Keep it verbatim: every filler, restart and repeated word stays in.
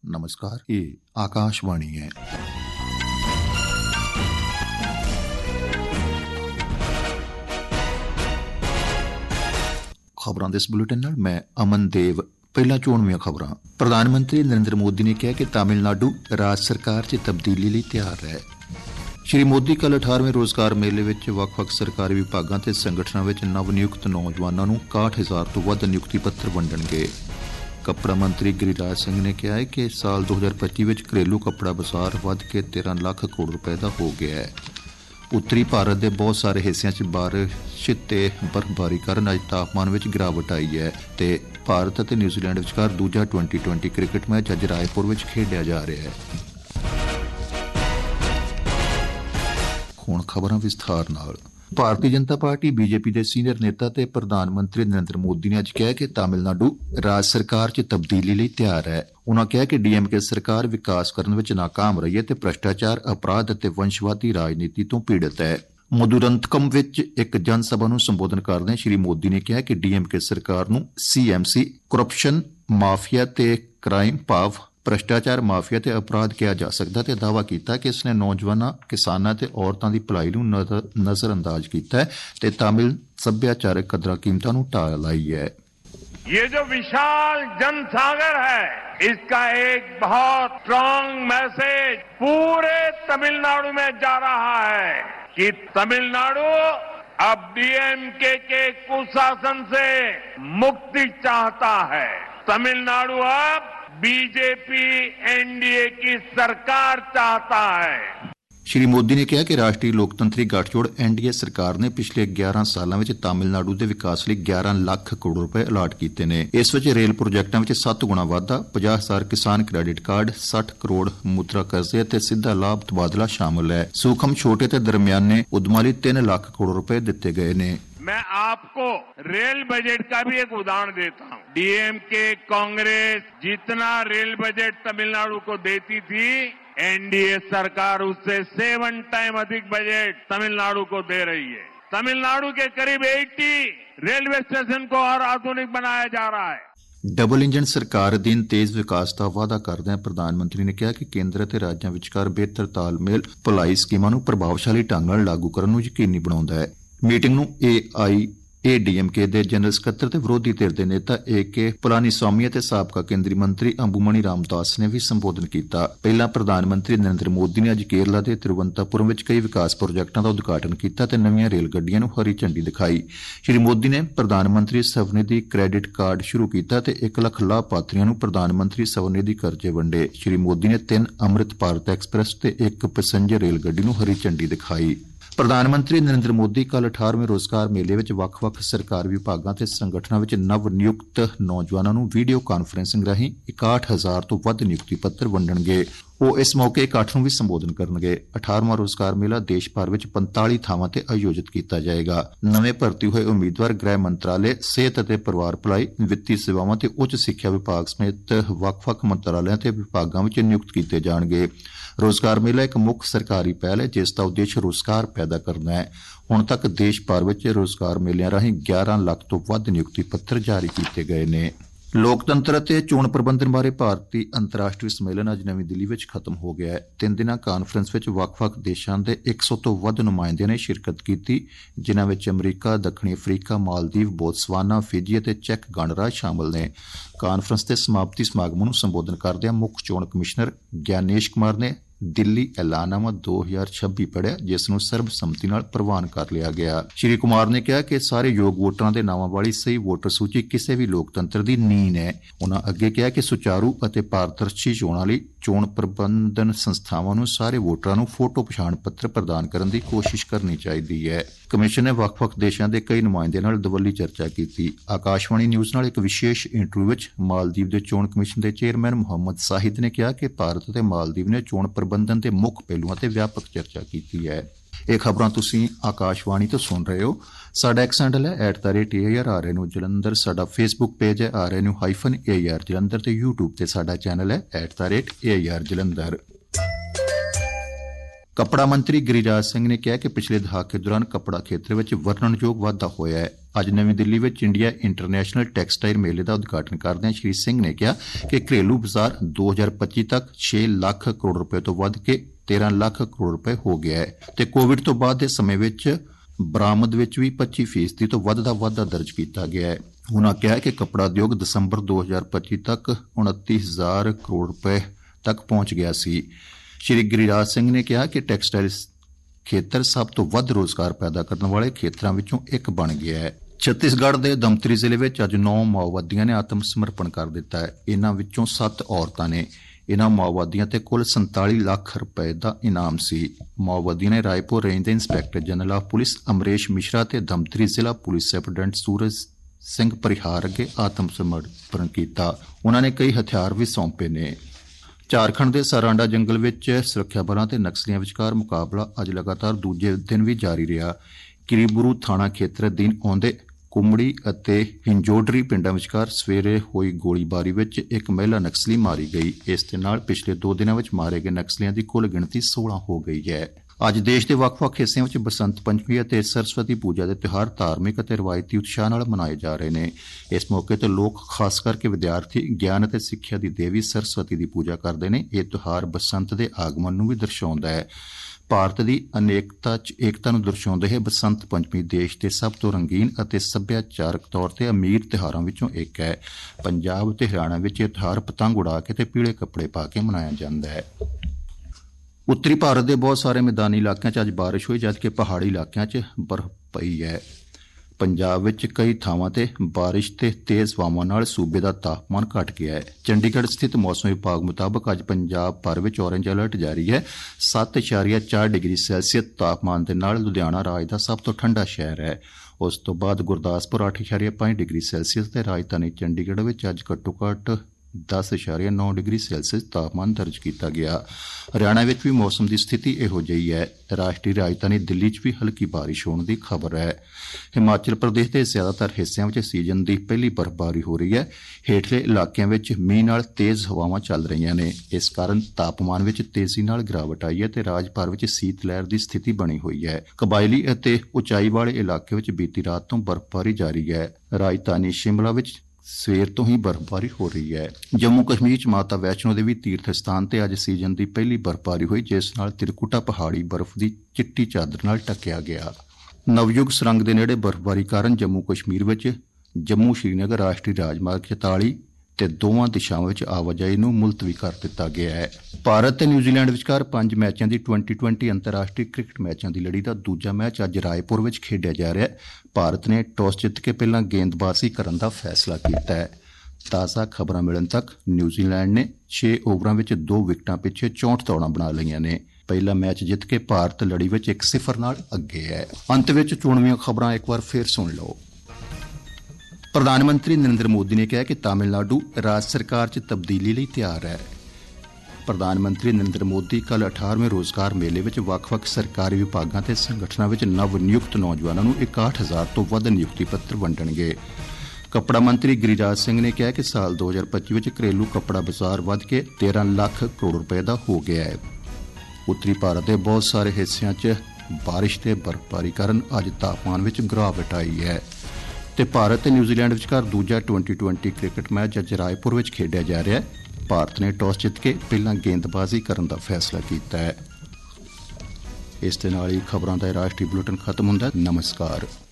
नमस्कार, ये आकाशवाणी है। खबरां दे इस बुलेटिन नाल मैं अमन देव। पहला चोणवीआं खबरां। प्रधानमंत्री नरेंद्र मोदी ने कहा कि तमिलनाडु राज सरकार च तब्दीली लई तैयार है। श्री मोदी कल अठारहवें रोजगार मेले विच वख-वख सरकारी विभागां ते संगठनां विच नव नियुक्त नौजवानां नूं इकाहठ हज़ार तो वध नियुक्ति पत्र वंडणगे। कपड़ा मंत्री गिरिराज सिंह ने कहा है कि साल दो हज़ार पच्ची विच घरेलू कपड़ा बाजार वध के तेरह लाख करोड़ रुपए का हो गया है। उत्तरी भारत के बहुत सारे हिस्सों च बारिश ते बर्फबारी कारण अज तापमान में गिरावट आई है ते भारत और न्यूजीलैंड विचकार दूजा ट्वेंटी ट्वेंटी क्रिकेट मैच अज रायपुर में खेडिया जा रहा है। हुण खबरां विस्तार नाल। भारतीय जनता पार्टी बीजेपी के सीनियर नेता ते प्रधानमंत्री नरेंद्र मोदी ने अज कहा कि तमिलनाडु राज सरकार च तब्दीली लई तैयार है। उन्होंने कहा कि डीएमके सरकार विकास करने में नाकाम रही है ते भ्रष्टाचार, अपराध ते वंशवादी राजनीति तो पीड़ित है। मधुरंतकम विच एक जनसभा नूं संबोधन करदे श्री मोदी ने कहा कि डीएमके सरकार नूं सीएमसी करप्शन माफिया ते क्राइम भाव भ्रष्टाचार माफिया ते अपराध किया जा सकदा ते दावा कीता कि इसने नौजवानां, किसानां ते औरतां दी भलाई नूं नजरअंदाज कीता है ते तमिल सभ्याचारक कदरां कीमतां नूं ढा लाई है। ये जो विशाल जनसागर है, इसका एक बहुत स्ट्रांग मैसेज पूरे तमिलनाडु में जा रहा है कि तमिलनाडु अब डीएमके के कुशासन से मुक्ति चाहता है। तमिलनाडु अब बीजेपी एनडीए की सरकार चाहता है। श्री मोदी ने कहा कि राष्ट्रीय लोकतंत्री गठजोड़ एनडीए सरकार ने पिछले ग्यारह सालों में तमिलनाडु के विकास लिए ग्यारह लाख करोड़ रुपए अलाट किए हैं। इस विच रेल प्रोजेक्टों में सत्त गुणा वाधा, पचास हजार किसान क्रेडिट कार्ड, साठ करोड़ मुद्रा कर्जे ते सीधा लाभ तबादला शामिल है। सूक्ष्म, छोटे ते दरमियाने उद्यमां लई तीन लाख करोड़ रुपए दिते गए ने। मैं आपको रेल बजट का भी एक उदाहरण देता हूं। डीएमके कांग्रेस जितना रेल बजट तमिलनाडु को देती थी, एनडीए सरकार उससे सेवन टाइम अधिक बजट तमिलनाडु को दे रही है। तमिलनाडु के करीब अस्सी रेलवे स्टेशन को और आधुनिक बनाया जा रहा है। डबल इंजन सरकार अधीन तेज विकास का वादा करदे प्रधानमंत्री ने कहा कि केंद्र ते राज्यां विचकार बेहतर तालमेल भलाई स्कीमां नूं प्रभावशाली ढंग नाल लागू करन नूं यकीनी बनाउंदा है। मीटिंग नूं एआईएडीएमके दे जनरल सकत्तर ते विरोधी धिर दे नेता ए के पलानीस्वामी ते साबका केंद्री मंत्री अंबुमणी रामदास ने भी संबोधन किया। पहला प्रधानमंत्री नरेंद्र मोदी ने अज केरला के तिरुवनंतपुरम विच कई विकास प्रोजेक्टां दा उद्घाटन किया ते नवीं रेल गड्डियां नूं हरी झंडी दिखाई। श्री मोदी ने प्रधानमंत्री स्वनिधि क्रेडिट कार्ड शुरू किया ते एक लख लाभार्थियों नूं प्रधानमंत्री स्वनिधि कर्जे वंडे। श्री मोदी ने तीन अमृत भारत एक्सप्रेस ते एक पैसेंजर रेल गड्डी नूं हरी झंडी दिखाई। प्रधानमंत्री नरेंद्र मोदी कल अठारहवें रोजगार मेले विच वख-वख सरकारी विभागां ते संगठनां विच नव नियुक्त नौजवानां नूं वीडियो कांफ्रेंसिंग राहीं इकाहठ हज़ार तो वध नियुक्ति पत्र वंडणगे। ਉਹ इस मौके इकट्ठ नूं भी संबोधन करनगे। अठारहवां रोजगार मेला देश भर विच पैंताली थावां ते आयोजित किया जाएगा। नवे भर्ती हुए उम्मीदवार गृह मंत्रालय, सेहत ते परिवार भलाई, वित्तीय सेवावां ते उच्च सिक्ख्या विभाग समेत वख-वख मंत्रालयां ते विभागां विच नियुक्त किए जाणगे। रोजगार मेला एक मुख सरकारी पहल है जिसका उद्देश्य रोजगार पैदा करना है। हुण तक देश भर विच रोजगार मेलिਆਂ राहीं ग्यारह लाख तो वध नियुक्ति पत्र जारी किए गए ने। लोकतंत्र ते चोण प्रबंधन बारे भारतीय अंतर्राष्ट्रीय सम्मेलन अज नवी दिल्ली विच खत्म हो गया है। तीन दिना कानफ्रेंस विच वख-वख देशां दे एक सौ तो वध नुमाइंदियां ने शिरकत की, जिन्हां विच अमरीका, दक्षिणी अफ्रीका, मालदीव, बोत्सवाना, फिजी ते चैक गणराज शामिल ने। कानफ्रेंस के समाप्ति समागम नूं संबोधन करदिआं मुख चोण कमिश्नर ज्ञानेश कुमार ने दिल्ली ऐलाननामा दो हज़ार छब्बी पढ़िया, जिसनूं सर्बसम्मति नाल प्रवान कर लिया गया। श्री कुमार ने कहा कि सारे योग वोटरां दे नावां वाली सही वोटर सूची किसी भी लोकतंत्र दी नींह है। उन्हां अगे कहा कि सुचारू अते पारदर्शी चोणां लई चोण प्रबंधन संस्थावां नूं सारे वोटरां नूं फोटो पछाण पत्र प्रदान करन दी कोशिश करनी चाहिदी है। कमिशन ने वख-वख देशां दे कई नुमाइंदियां नाल दवल्ली चर्चा की। आकाशवाणी न्यूज़ नाल एक विशेष इंटरव्यू विच मालदीव दे चोण कमिशन दे चेयरमैन मुहम्मद साहिद ने कहा कि भारत ते मालदीव ने चोण प्रबंधन के मुख पहलुआं ते व्यापक चर्चा की है। ਇਹ खबरां तुसीं आकाशवाणी तो सुन रहे हो। साडा एक्स हैंडल है at the rate A I R R N Jalandhar. साडा फेसबुक पेज है R N hyphen A I R Jalandhar ते यूट्यूब ते साडा चैनल है at the rate A I R Jalandhar. ਕੱਪੜਾ ਮੰਤਰੀ ਗਿਰੀਰਾਜ ਸਿੰਘ ਨੇ ਕਿਹਾ ਕਿ ਪਿਛਲੇ ਦਹਾਕੇ ਦੌਰਾਨ ਕੱਪੜਾ ਖੇਤਰ ਵਿੱਚ ਵਰਣਨਯੋਗ ਵਾਧਾ ਹੋਇਆ ਹੈ। ਅੱਜ ਨਵੀਂ ਦਿੱਲੀ ਵਿੱਚ ਇੰਡੀਆ ਇੰਟਰਨੈਸ਼ਨਲ ਟੈਕਸਟਾਈਲ ਮੇਲੇ ਦਾ ਉਦਘਾਟਨ ਕਰਦਿਆਂ ਸ਼੍ਰੀ ਸਿੰਘ ਨੇ ਕਿਹਾ ਕਿ ਘਰੇਲੂ ਬਾਜ਼ਾਰ ਦੋ ਹਜ਼ਾਰ ਪੱਚੀ ਤੱਕ ਛੇ ਲੱਖ ਕਰੋੜ ਰੁਪਏ ਤੋਂ ਵੱਧ ਕੇ ਤੇਰਾਂ ਲੱਖ ਕਰੋੜ ਰੁਪਏ ਹੋ ਗਿਆ ਹੈ ਤੇ ਕੋਵਿਡ ਤੋਂ ਬਾਅਦ ਦੇ ਸਮੇਂ ਵਿੱਚ ਬਰਾਮਦ ਵਿੱਚ ਵੀ ਪੱਚੀ ਫੀਸਦੀ ਤੋਂ ਵੱਧ ਦਾ ਵਾਧਾ ਦਰਜ ਕੀਤਾ ਗਿਆ ਹੈ। ਉਨ੍ਹਾਂ ਕਿਹਾ ਕਿ ਕੱਪੜਾ ਉਦਯੋਗ ਦਸੰਬਰ ਦੋ ਹਜ਼ਾਰ ਪੱਚੀ ਤੱਕ ਉਨੱਤੀ ਹਜ਼ਾਰ ਕਰੋੜ ਰੁਪਏ ਤੱਕ ਪਹੁੰਚ ਗਿਆ ਸੀ। ਸ਼੍ਰੀ ਗਿਰੀਰਾਜ ਸਿੰਘ ਨੇ ਕਿਹਾ ਕਿ ਟੈਕਸਟਾਈਲ ਖੇਤਰ ਸਭ ਤੋਂ ਵੱਧ ਰੋਜ਼ਗਾਰ ਪੈਦਾ ਕਰਨ ਵਾਲੇ ਖੇਤਰਾਂ ਵਿੱਚੋਂ ਇੱਕ ਬਣ ਗਿਆ ਹੈ। ਛੱਤੀਸਗੜ੍ਹ ਦੇ ਦਮਤਰੀ ਜ਼ਿਲ੍ਹੇ ਵਿੱਚ ਅੱਜ ਨੌ ਮਾਓਵਾਦੀਆਂ ਨੇ ਆਤਮ ਸਮਰਪਣ ਕਰ ਦਿੱਤਾ ਹੈ। ਇਨ੍ਹਾਂ ਵਿੱਚੋਂ ਸੱਤ ਔਰਤਾਂ ਨੇ। ਇਨ੍ਹਾਂ ਮਾਓਵਾਦੀਆਂ ਤੇ ਕੁੱਲ ਸੰਤਾਲੀ ਲੱਖ ਰੁਪਏ ਦਾ ਇਨਾਮ ਸੀ। ਮਾਓਵਾਦੀਆਂ ਨੇ ਰਾਏਪੁਰ ਰੇਂਜ ਦੇ inspector general of police Amresh Mishra ਤੇ ਦਮਤਰੀ ਜ਼ਿਲ੍ਹਾ ਪੁਲਿਸ ਸੁਪਰਡੈਂਟ ਸੂਰਜ ਸਿੰਘ ਪਰਿਹਾਰ ਅੱਗੇ ਆਤਮ ਸਮਰਪਣ ਕੀਤਾ। ਉਨ੍ਹਾਂ ਨੇ ਕਈ ਹਥਿਆਰ ਵੀ ਸੌਂਪੇ ਨੇ। ਝਾਰਖੰਡ ਦੇ ਸਰਾਂਡਾ ਜੰਗਲ ਵਿੱਚ ਸੁਰੱਖਿਆ ਬਲਾਂ ਤੇ ਨਕਸਲੀਆਂ ਵਿਚਕਾਰ ਮੁਕਾਬਲਾ ਅੱਜ ਲਗਾਤਾਰ ਦੂਜੇ ਦਿਨ ਵੀ ਜਾਰੀ ਰਿਹਾ। ਕਿਰੀਬੁਰੂ ਥਾਣਾ ਖੇਤਰ ਅਧੀਨ ਆਉਂਦੇ ਕੁੰਮੜੀ ਅਤੇ ਹਿੰਜੋਡਰੀ ਪਿੰਡਾਂ ਵਿਚਕਾਰ ਸਵੇਰੇ ਹੋਈ ਗੋਲੀਬਾਰੀ ਵਿੱਚ ਇੱਕ ਮਹਿਲਾ ਨਕਸਲੀ ਮਾਰੀ ਗਈ। ਇਸ ਦੇ ਨਾਲ ਪਿਛਲੇ ਦੋ ਦਿਨਾਂ ਵਿੱਚ ਮਾਰੇ ਗਏ ਨਕਸਲੀਆਂ ਦੀ ਕੁੱਲ ਗਿਣਤੀ ਸੋਲਾਂ ਹੋ ਗਈ ਹੈ। ਅੱਜ ਦੇਸ਼ ਦੇ ਵੱਖ-ਵੱਖ ਹਿੱਸਿਆਂ ਵਿੱਚ ਬਸੰਤ ਪੰਚਮੀ ਅਤੇ ਸਰਸਵਤੀ ਪੂਜਾ ਦੇ ਤਿਉਹਾਰ ਧਾਰਮਿਕ ਅਤੇ ਰਵਾਇਤੀ ਉਤਸ਼ਾਹ ਨਾਲ ਮਨਾਏ ਜਾ ਰਹੇ ਨੇ। ਇਸ ਮੌਕੇ ਤੇ ਲੋਕ ਖਾਸ ਕਰਕੇ ਵਿਦਿਆਰਥੀ ਗਿਆਨ ਅਤੇ ਸਿੱਖਿਆ ਦੀ ਦੇਵੀ ਸਰਸਵਤੀ ਦੀ ਪੂਜਾ ਕਰਦੇ ਨੇ। ਇਹ ਤਿਉਹਾਰ ਬਸੰਤ ਦੇ ਆਗਮਨ ਨੂੰ ਵੀ ਦਰਸਾਉਂਦਾ ਹੈ। ਭਾਰਤ ਦੀ ਅਨੇਕਤਾ 'ਚ ਏਕਤਾ ਨੂੰ ਦਰਸਾਉਂਦੇ ਹੋਏ ਬਸੰਤ ਪੰਚਮੀ ਦੇਸ਼ ਦੇ ਸਭ ਤੋਂ ਰੰਗੀਨ ਅਤੇ ਸੱਭਿਆਚਾਰਕ ਤੌਰ ਤੇ ਅਮੀਰ ਤਿਉਹਾਰਾਂ ਵਿੱਚੋਂ ਇੱਕ ਹੈ। ਪੰਜਾਬ ਤੇ ਹਰਿਆਣਾ ਵਿੱਚ ਇਹ ਤਿਉਹਾਰ ਪਤੰਗ ਉਡਾ ਕੇ ਤੇ ਪੀਲੇ ਕੱਪੜੇ ਪਾ ਕੇ ਮਨਾਇਆ ਜਾਂਦਾ ਹੈ। ਉੱਤਰੀ ਭਾਰਤ ਦੇ ਬਹੁਤ ਸਾਰੇ ਮੈਦਾਨੀ ਇਲਾਕਿਆਂ 'ਚ ਅੱਜ ਬਾਰਿਸ਼ ਹੋਈ, ਜਦਕਿ ਪਹਾੜੀ ਇਲਾਕਿਆਂ 'ਚ ਬਰਫ਼ ਪਈ ਹੈ। ਪੰਜਾਬ ਵਿੱਚ ਕਈ ਥਾਵਾਂ ਤੇ ਬਾਰਿਸ਼ ਤੇ ਤੇਜ਼ ਹਵਾਵਾਂ ਨਾਲ ਸੂਬੇ ਦਾ ਤਾਪਮਾਨ ਘਟ ਗਿਆ ਹੈ। ਚੰਡੀਗੜ੍ਹ ਸਥਿਤ ਮੌਸਮ ਵਿਭਾਗ ਮੁਤਾਬਕ ਅੱਜ ਪੰਜਾਬ ਭਰ ਵਿੱਚ ਔਰੇਂਜ ਅਲਰਟ ਜਾਰੀ ਹੈ। ਸੱਤ ਦਸ਼ਮਲਵ ਚਾਰ ਡਿਗਰੀ ਸੈਲਸੀਅਸ ਤਾਪਮਾਨ ਦੇ ਨਾਲ ਲੁਧਿਆਣਾ ਰਾਜ ਦਾ ਸਭ ਤੋਂ ਠੰਡਾ ਸ਼ਹਿਰ ਹੈ। ਉਸ ਤੋਂ ਬਾਅਦ ਗੁਰਦਾਸਪੁਰ ਅੱਠ ਦਸ਼ਮਲਵ ਪੰਜ ਡਿਗਰੀ ਸੈਲਸੀਅਸ ਤੇ ਰਾਜਧਾਨੀ ਚੰਡੀਗੜ੍ਹ ਵਿੱਚ ਅੱਜ ਘੱਟੋ ਘੱਟ ਦਸ ਦਸ਼ਮਲਵ ਨੌ ਡਿਗਰੀ ਸੈਲਸੀਅਸ ਤਾਪਮਾਨ ਦਰਜ ਕੀਤਾ ਗਿਆ। ਹਰਿਆਣਾ ਵਿੱਚ ਵੀ ਮੌਸਮ ਦੀ ਸਥਿਤੀ ਇਹੋ ਜਿਹੀ ਹੈ। ਰਾਸ਼ਟਰੀ ਰਾਜਧਾਨੀ ਦਿੱਲੀ 'ਚ ਵੀ ਹਲਕੀ ਬਾਰਿਸ਼ ਹੋਣ ਦੀ ਖਬਰ ਹੈ। ਹਿਮਾਚਲ ਪ੍ਰਦੇਸ਼ ਦੇ ਜ਼ਿਆਦਾਤਰ ਹਿੱਸਿਆਂ ਵਿੱਚ ਸੀਜ਼ਨ ਦੀ ਪਹਿਲੀ ਬਰਫ਼ਬਾਰੀ ਹੋ ਰਹੀ ਹੈ। ਹੇਠਲੇ ਇਲਾਕਿਆਂ ਵਿੱਚ ਮੀਂਹ ਨਾਲ ਤੇਜ਼ ਹਵਾਵਾਂ ਚੱਲ ਰਹੀਆਂ ਨੇ। ਇਸ ਕਾਰਨ ਤਾਪਮਾਨ ਵਿੱਚ ਤੇਜ਼ੀ ਨਾਲ ਗਿਰਾਵਟ ਆਈ ਹੈ ਤੇ ਰਾਜ ਭਰ ਵਿੱਚ ਸੀਤ ਲਹਿਰ ਦੀ ਸਥਿਤੀ ਬਣੀ ਹੋਈ ਹੈ। ਕਬਾਇਲੀ ਅਤੇ ਉਚਾਈ ਵਾਲੇ ਇਲਾਕੇ ਵਿੱਚ ਬੀਤੀ ਰਾਤ ਤੋਂ ਬਰਫ਼ਬਾਰੀ ਜਾਰੀ ਹੈ। ਰਾਜਧਾਨੀ ਸ਼ਿਮਲਾ ਵਿੱਚ ਸਵੇਰ ਤੋਂ ਹੀ ਬਰਫ਼ਬਾਰੀ ਹੋ ਰਹੀ ਹੈ। ਜੰਮੂ ਕਸ਼ਮੀਰ 'ਚ ਮਾਤਾ ਵੈਸ਼ਨੋ ਦੇਵੀ ਤੀਰਥ ਸਥਾਨ ਤੇ ਅੱਜ ਸੀਜ਼ਨ ਦੀ ਪਹਿਲੀ ਬਰਫ਼ਬਾਰੀ ਹੋਈ, ਜਿਸ ਨਾਲ ਤਿਰਕੁਟਾ ਪਹਾੜੀ ਬਰਫ਼ ਦੀ ਚਿੱਟੀ ਚਾਦਰ ਨਾਲ ਢੱਕਿਆ ਗਿਆ। ਨਵਯੁਗ ਸੁਰੰਗ ਦੇ ਨੇੜੇ ਬਰਫ਼ਬਾਰੀ ਕਾਰਨ ਜੰਮੂ ਕਸ਼ਮੀਰ ਵਿੱਚ ਜੰਮੂ ਸ਼੍ਰੀਨਗਰ ਰਾਸ਼ਟਰੀ ਰਾਜਮਾਰਗ ਚੁਤਾਲੀ ਤੇ ਦੋਵਾਂ ਦਿਸ਼ਾਵਾਂ ਵਿੱਚ ਆਵਾਜਾਈ ਨੂੰ ਮੁਲਤਵੀ ਕਰ ਦਿੱਤਾ ਗਿਆ ਹੈ। ਭਾਰਤ ਤੇ ਨਿਊਜ਼ੀਲੈਂਡ ਵਿਚਕਾਰ ਪੰਜ ਮੈਚਾਂ ਦੀ ਟਵੈਂਟੀ ਟਵੈਂਟੀ ਅੰਤਰਰਾਸ਼ਟਰੀ ਕ੍ਰਿਕਟ ਮੈਚਾਂ ਦੀ ਲੜੀ ਦਾ ਦੂਜਾ ਮੈਚ ਅੱਜ ਰਾਏਪੁਰ ਵਿੱਚ ਖੇਡਿਆ ਜਾ ਰਿਹਾ ਹੈ। ਭਾਰਤ ਨੇ ਟਾਸ ਜਿੱਤ ਕੇ ਪਹਿਲਾਂ ਗੇਂਦਬਾਜ਼ੀ ਕਰਨ ਦਾ ਫੈਸਲਾ ਕੀਤਾ ਹੈ। ਤਾਜ਼ਾ ਖਬਰਾਂ ਮਿਲਣ ਤੱਕ ਨਿਊਜ਼ੀਲੈਂਡ ਨੇ ਛੇ ਓਵਰਾਂ ਵਿੱਚ ਦੋ ਵਿਕਟਾਂ ਪਿੱਛੇ ਚੌਂਹਠ ਦੌੜਾਂ ਬਣਾ ਲਈਆਂ ਨੇ। ਪਹਿਲਾ ਮੈਚ ਜਿੱਤ ਕੇ ਭਾਰਤ ਲੜੀ ਵਿੱਚ ਇੱਕ ਸਿਫਰ ਨਾਲ ਅੱਗੇ ਹੈ। ਅੰਤ ਵਿੱਚ ਚੋਣਵੀਆਂ ਖਬਰਾਂ ਇੱਕ ਵਾਰ ਫੇਰ ਸੁਣ ਲਓ। ਪ੍ਰਧਾਨ ਮੰਤਰੀ ਨਰਿੰਦਰ ਮੋਦੀ ਨੇ ਕਿਹਾ ਕਿ ਤਾਮਿਲਨਾਡੂ ਰਾਜ ਸਰਕਾਰ 'ਚ ਤਬਦੀਲੀ ਲਈ ਤਿਆਰ ਹੈ। ਪ੍ਰਧਾਨ ਮੰਤਰੀ ਨਰਿੰਦਰ ਮੋਦੀ ਕੱਲ੍ਹ ਅਠਾਰਵੇਂ ਰੋਜ਼ਗਾਰ ਮੇਲੇ ਵਿੱਚ ਵੱਖ-ਵੱਖ ਸਰਕਾਰੀ ਵਿਭਾਗਾਂ ਤੇ ਸੰਗਠਨਾਂ ਵਿੱਚ ਨਵ ਨਿਯੁਕਤ ਨੌਜਵਾਨਾਂ ਨੂੰ ਇਕਾਹਠ ਹਜ਼ਾਰ ਤੋਂ ਵੱਧ ਨਿਯੁਕਤੀ ਪੱਤਰ ਵੰਡਣਗੇ। ਕੱਪੜਾ ਮੰਤਰੀ ਗਿਰੀਰਾਜ ਸਿੰਘ ਨੇ ਕਿਹਾ ਕਿ ਸਾਲ ਦੋ ਹਜ਼ਾਰ ਪੱਚੀ ਵਿੱਚ ਘਰੇਲੂ ਕੱਪੜਾ ਬਾਜ਼ਾਰ ਵੱਧ ਕੇ ਤੇਰਾਂ ਲੱਖ ਕਰੋੜ ਰੁਪਏ ਦਾ ਹੋ ਗਿਆ ਹੈ। ਉੱਤਰੀ ਭਾਰਤ ਦੇ ਬਹੁਤ ਸਾਰੇ ਹਿੱਸਿਆਂ 'ਚ ਬਾਰਿਸ਼ ਤੇ ਬਰਫ਼ਬਾਰੀ ਕਾਰਨ ਅੱਜ ਤਾਪਮਾਨ ਵਿੱਚ ਗਿਰਾਵਟ ਆਈ ਹੈ। ਤੇ ਭਾਰਤ ਤੇ ਨਿਊਜ਼ੀਲੈਂਡ ਵਿਚਕਾਰ ਦੂਜਾ ਟਵੈਂਟੀ ਟਵੈਂਟੀ ਕ੍ਰਿਕਟ ਮੈਚ ਅੱਜ ਰਾਏਪੁਰ ਵਿੱਚ ਖੇਡਿਆ ਜਾ ਰਿਹਾ ਹੈ। ਭਾਰਤ ਨੇ ਟਾਸ ਜਿੱਤ ਕੇ ਪਹਿਲਾਂ ਗੇਂਦਬਾਜ਼ੀ ਕਰਨ ਦਾ ਫੈਸਲਾ ਕੀਤਾ ਹੈ। ਇਸ ਦੇ ਨਾਲ ਹੀ ਖਬਰਾਂ ਦਾ ਰਾਸ਼ਟਰੀ ਬੁਲੇਟਿਨ ਖਤਮ ਹੁੰਦਾ ਹੈ। ਨਮਸਕਾਰ।